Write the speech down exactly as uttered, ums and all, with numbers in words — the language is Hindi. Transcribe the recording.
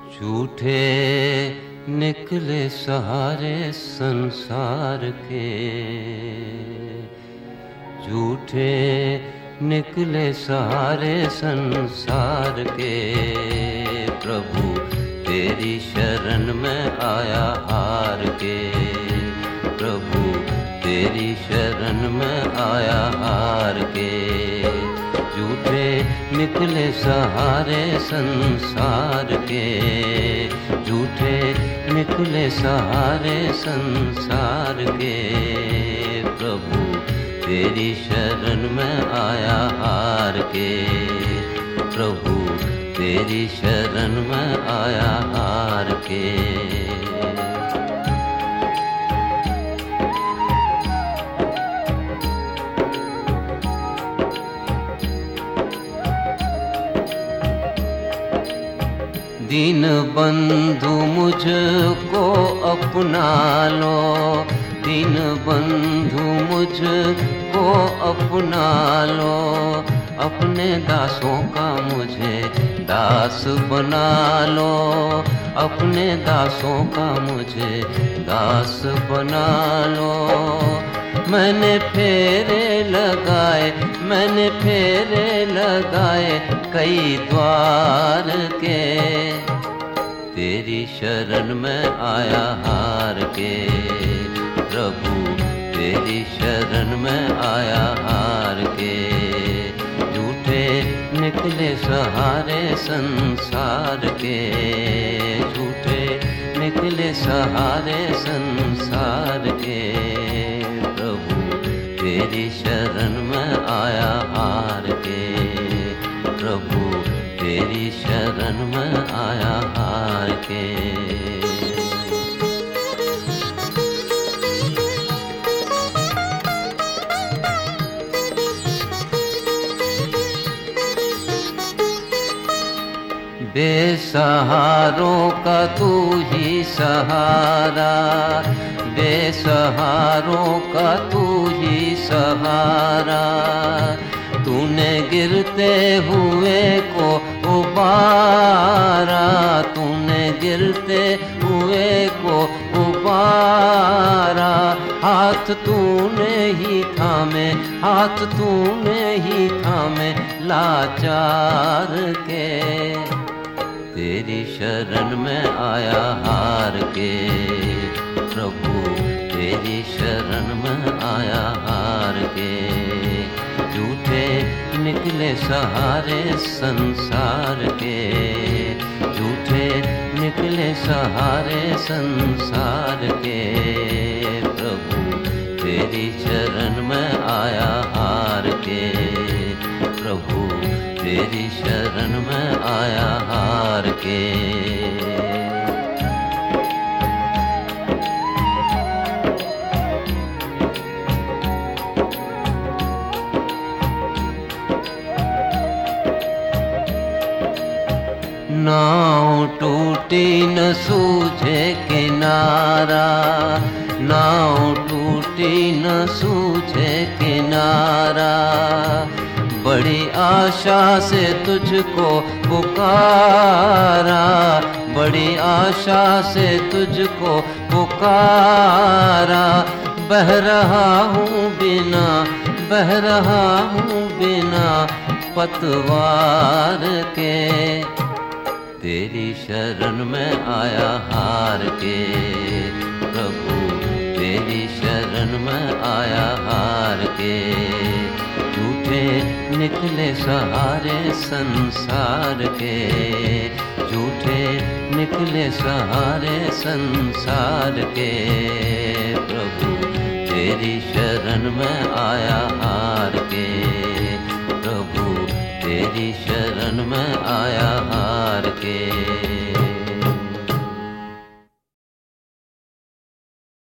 झूठे निकले सहारे संसार के, झूठे निकले सहारे संसार के। प्रभु तेरी शरण में आया हार के, प्रभु तेरी शरण में आया हार के। झूठे निकले सहारे संसार के, झूठे निकले सहारे संसार के। प्रभु तेरी शरण में आया हार के, प्रभु तेरी शरण में आया हार के। दीन बंधु मुझको अपना लो, दीन बंधु मुझको अपना लो। अपने दासों का मुझे दास बना लो, अपने दासों का मुझे दास बना लो। मैंने फेरे लगाए, मैंने फेरे लगाए कई द्वार के। तेरी शरण में आया हार के, प्रभु तेरी शरण में आया हार के। झूठे निकले सहारे संसार के, झूठे निकले सहारे संसार के। तेरी शरण में आया हार के, प्रभु तेरी शरण में आया हार के। बेसहारों का तू ही सहारा, बेसहारों का तू ही सहारा। तूने गिरते हुए को उबारा, तूने गिरते हुए को उबारा। हाथ तूने ही थामे, हाथ तूने ही थामे लाचार के। तेरी शरण में आया हार के, प्रभु तेरी शरण में आया हार के। झूठे निकले सहारे संसार के, झूठे निकले सहारे संसार के। प्रभु तेरी शरण में आया हार के, प्रभु तेरी शरण में आया हार के। नाव टूटी न सूझे किनारा, नाव टूटी न सूझे किनारा। बड़ी आशा से तुझको पुकारा, बड़ी आशा से तुझको पुकारा। बह रहा हूँ बिना, बह रहा हूँ बिना पतवार के। तेरी शरण में आया हार के, प्रभु तेरी शरण में आया हार के। झूठे निकले सहारे संसार के, झूठे निकले सहारे संसार के। प्रभु तेरी शरण में आया हार के, प्रभु तेरी शरण में आया हार के।